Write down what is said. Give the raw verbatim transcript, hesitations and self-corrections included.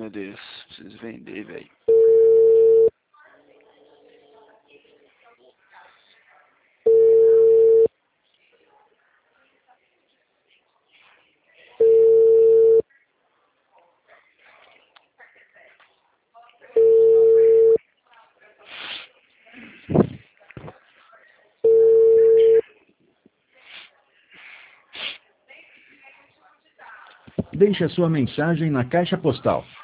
meu Deus. Preciso vender, velho. Deixe a sua mensagem na caixa postal